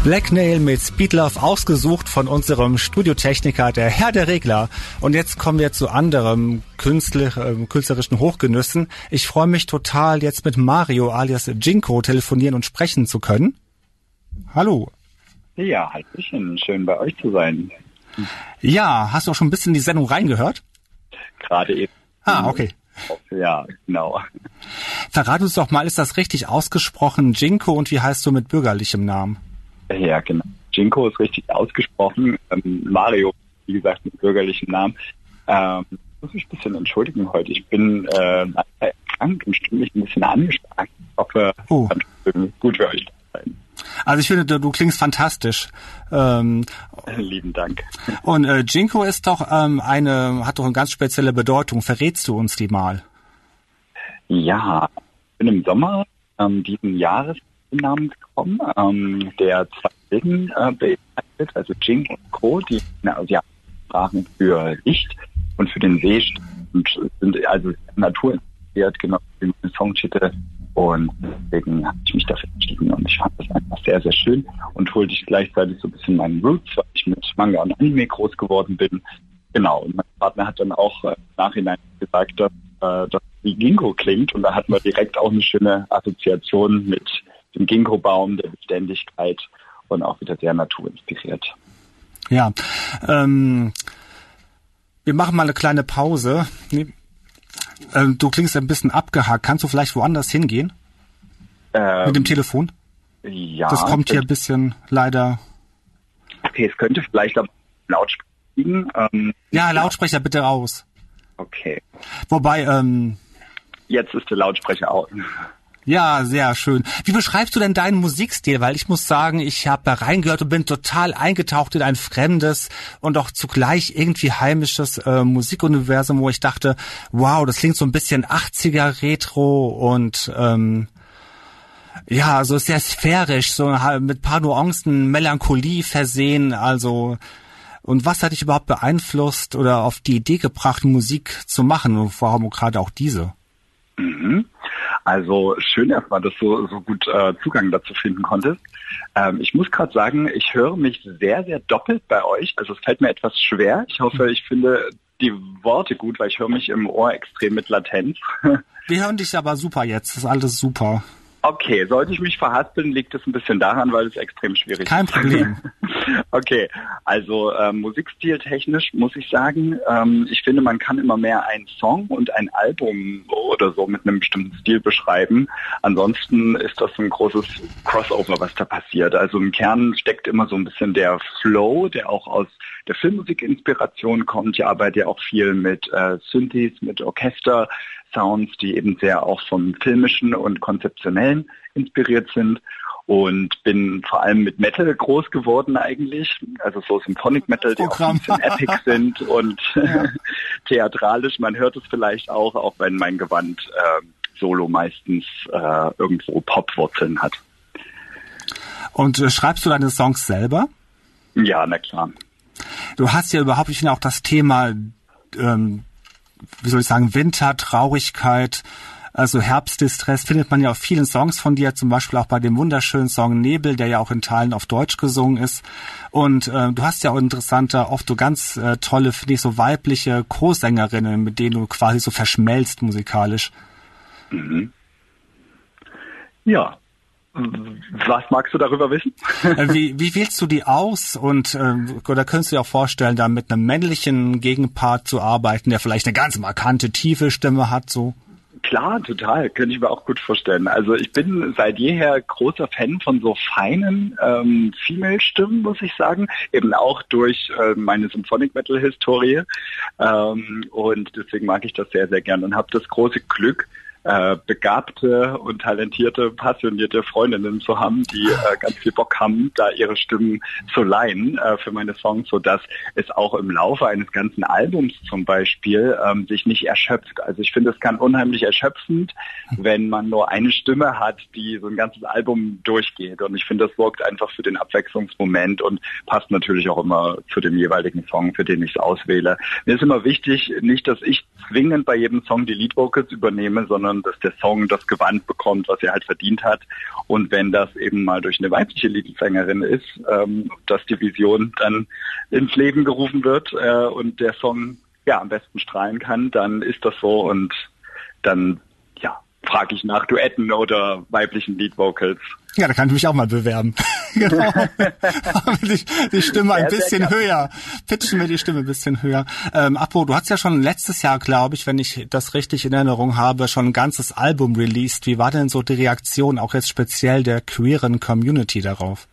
Black Nail mit Speed Love, ausgesucht von unserem Studiotechniker, der Herr der Regler. Und jetzt kommen wir zu anderem künstlerischen Hochgenüssen. Ich freue mich total, jetzt mit Mario alias Jinko telefonieren und sprechen zu können. Hallo. Ja, hallöchen, schön bei euch zu sein. Ja, hast du auch schon ein bisschen in die Sendung reingehört? Gerade eben. Ah, okay. Ja, genau. Verrat uns doch mal, ist das richtig ausgesprochen, Jinko, und wie heißt du mit bürgerlichem Namen? Ja, genau. Jinko ist richtig ausgesprochen. Mario, wie gesagt, mit bürgerlichem Namen. Muss ich ein bisschen entschuldigen heute. Ich bin erkrankt und stimme mich ein bisschen angespannt. Ich hoffe, kann gut für euch sein. Also ich finde, du klingst fantastisch. Lieben Dank. Und Jinko ist doch hat doch eine ganz spezielle Bedeutung. Verrätst du uns die mal? Ja, ich bin im Sommer diesen Jahres den Namen gekommen, der zwei Bilden beinhaltet, also Jing und Ko, die Sprachen für Licht und für den See und sind also naturinspiriert, genau wie mein Songtitel. Und deswegen habe ich mich dafür entschieden und ich fand das einfach sehr, sehr schön und holte ich gleichzeitig so ein bisschen meinen Roots, weil ich mit Manga und Anime groß geworden bin. Genau, und mein Partner hat dann auch im Nachhinein gesagt, dass wie Ginkgo klingt, und da hatten wir direkt auch eine schöne Assoziation mit dem Ginkgo-Baum, der Beständigkeit und auch wieder sehr naturinspiriert. Ja, wir machen mal eine kleine Pause. Du klingst ein bisschen abgehakt. Kannst du vielleicht woanders hingehen? Mit dem Telefon? Ja. Das kommt hier ein bisschen leider... Okay, es könnte vielleicht am Lautsprecher liegen. Ja, Lautsprecher bitte raus. Okay. Wobei... Jetzt ist der Lautsprecher aus. Ja, sehr schön. Wie beschreibst du denn deinen Musikstil? Weil ich muss sagen, ich habe da reingehört und bin total eingetaucht in ein fremdes und auch zugleich irgendwie heimisches Musikuniversum, wo ich dachte, wow, das klingt so ein bisschen 80er Retro und ja, so sehr sphärisch, so mit paar Nuancen Melancholie versehen, also. Und was hat dich überhaupt beeinflusst oder auf die Idee gebracht, Musik zu machen, und warum gerade auch diese? Also schön erstmal, dass du so gut Zugang dazu finden konntest. Ich muss gerade sagen, ich höre mich sehr, sehr doppelt bei euch. Also es fällt mir etwas schwer. Ich hoffe, ich finde die Worte gut, weil ich höre mich im Ohr extrem mit Latenz. Wir hören dich aber super jetzt. Das ist alles super. Okay, sollte ich mich verhaspeln, liegt es ein bisschen daran, weil es extrem schwierig ist. Kein Problem. Okay, also musikstiltechnisch muss ich sagen, ich finde, man kann immer mehr einen Song und ein Album oder so mit einem bestimmten Stil beschreiben. Ansonsten ist das ein großes Crossover, was da passiert. Also im Kern steckt immer so ein bisschen der Flow, der auch aus der Filmmusik-Inspiration kommt. Ich arbeite ja auch viel mit Synthes, mit Orchester, Sounds, die eben sehr auch vom Filmischen und Konzeptionellen inspiriert sind, und bin vor allem mit Metal groß geworden eigentlich, also so Symphonic Metal, die auch ein bisschen epic sind und theatralisch. Man hört es vielleicht auch wenn mein Gewand Solo meistens irgendwo Popwurzeln hat. Und schreibst du deine Songs selber? Ja, na klar. Du hast ja überhaupt, ich finde auch das Thema wie soll ich sagen, Winter, Traurigkeit, also Herbstdistress findet man ja auf vielen Songs von dir, zum Beispiel auch bei dem wunderschönen Song Nebel, der ja auch in Teilen auf Deutsch gesungen ist. Und du hast ja auch interessante, oft so ganz tolle, finde ich, so weibliche Co-Sängerinnen, mit denen du quasi so verschmelzt musikalisch. Mhm. Ja. Was magst du darüber wissen? Wie wählst du die aus? Und oder könntest du dir auch vorstellen, da mit einem männlichen Gegenpart zu arbeiten, der vielleicht eine ganz markante, tiefe Stimme hat, so? Klar, total. Könnte ich mir auch gut vorstellen. Also ich bin seit jeher großer Fan von so feinen Female-Stimmen, muss ich sagen. Eben auch durch meine Symphonic-Metal-Historie. Und deswegen mag ich das sehr, sehr gern und habe das große Glück, begabte und talentierte, passionierte Freundinnen zu haben, die ganz viel Bock haben, da ihre Stimmen zu leihen für meine Songs, sodass es auch im Laufe eines ganzen Albums zum Beispiel sich nicht erschöpft. Also ich finde, es kann unheimlich erschöpfend, wenn man nur eine Stimme hat, die so ein ganzes Album durchgeht. Und ich finde, das sorgt einfach für den Abwechslungsmoment und passt natürlich auch immer zu dem jeweiligen Song, für den ich es auswähle. Mir ist immer wichtig, nicht, dass ich zwingend bei jedem Song die Lead Vocals übernehme, sondern sondern dass der Song das Gewand bekommt, was er halt verdient hat. Und wenn das eben mal durch eine weibliche Liedsängerin ist, dass die Vision dann ins Leben gerufen wird und der Song ja am besten strahlen kann, dann ist das so und dann frage ich nach Duetten oder weiblichen Lead-Vocals. Ja, da kann ich mich auch mal bewerben. Genau. Die Stimme ein bisschen höher. Pitchen wir die Stimme ein bisschen höher. Apo, du hast ja schon letztes Jahr, glaube ich, wenn ich das richtig in Erinnerung habe, schon ein ganzes Album released. Wie war denn so die Reaktion, auch jetzt speziell der queeren Community darauf?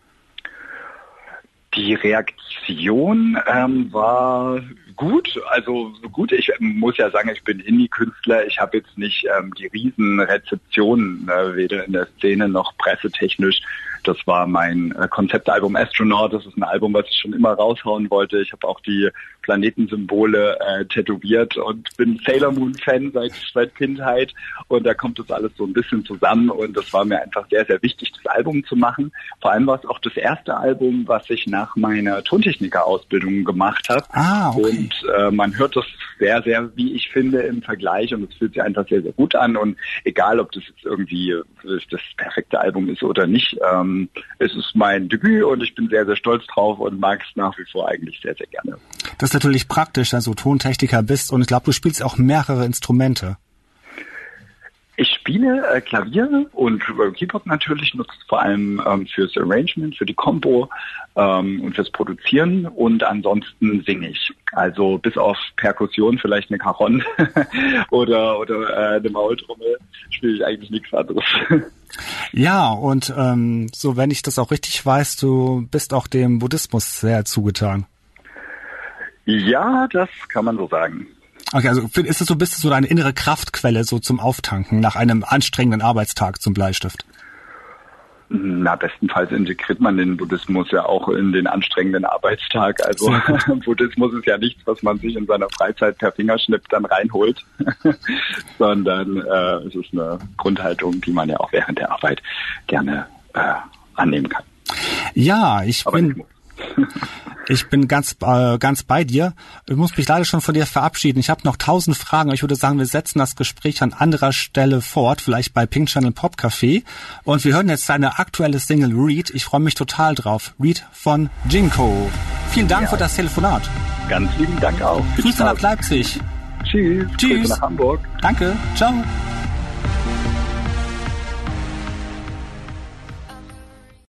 Die Reaktion war gut, also gut. Ich muss ja sagen, ich bin Indie-Künstler. Ich habe jetzt nicht die Riesenrezeption, weder in der Szene noch pressetechnisch. Das war mein Konzeptalbum Astronaut. Das ist ein Album, was ich schon immer raushauen wollte. Ich habe auch die Planetensymbole tätowiert und bin Sailor Moon Fan seit Kindheit. Und da kommt das alles so ein bisschen zusammen. Und das war mir einfach sehr, sehr wichtig, das Album zu machen. Vor allem war es auch das erste Album, was ich nach meiner Tontechniker-Ausbildung gemacht habe. Okay. Und man hört das sehr, sehr, wie ich finde, im Vergleich. Und es fühlt sich einfach sehr, sehr gut an. Und egal, ob das jetzt irgendwie das perfekte Album ist oder nicht, es ist mein Debüt und ich bin sehr, sehr stolz drauf und mag es nach wie vor eigentlich sehr, sehr gerne. Das ist natürlich praktisch, dass du Tontechniker bist und ich glaube, du spielst auch mehrere Instrumente. Ich spiele Klavier und Keyboard natürlich, nutze es vor allem fürs Arrangement, für die Compo und fürs Produzieren und ansonsten singe ich. Also bis auf Perkussion, vielleicht eine Cajon oder eine Maultrommel, spiele ich eigentlich nichts anderes. Ja, und so, wenn ich das auch richtig weiß, du bist auch dem Buddhismus sehr zugetan. Ja, das kann man so sagen. Okay, also ist es so, bist du so deine innere Kraftquelle so zum Auftanken nach einem anstrengenden Arbeitstag zum Bleistift? Na, bestenfalls integriert man den Buddhismus ja auch in den anstrengenden Arbeitstag. Also Buddhismus ist ja nichts, was man sich in seiner Freizeit per Fingerschnipp dann reinholt, sondern es ist eine Grundhaltung, die man ja auch während der Arbeit gerne annehmen kann. Ja, ich bin ganz bei dir. Ich muss mich leider schon von dir verabschieden. Ich habe noch 1000 Fragen, aber ich würde sagen, wir setzen das Gespräch an anderer Stelle fort, vielleicht bei Pink Channel Pop Café. Und wir hören jetzt deine aktuelle Single Read. Ich freue mich total drauf. Read von Jinko. Vielen Dank für das Telefonat. Ganz lieben Dank auch. Grüße nach Leipzig. Tschüss. Tschüss. Grüße nach Hamburg. Danke. Ciao.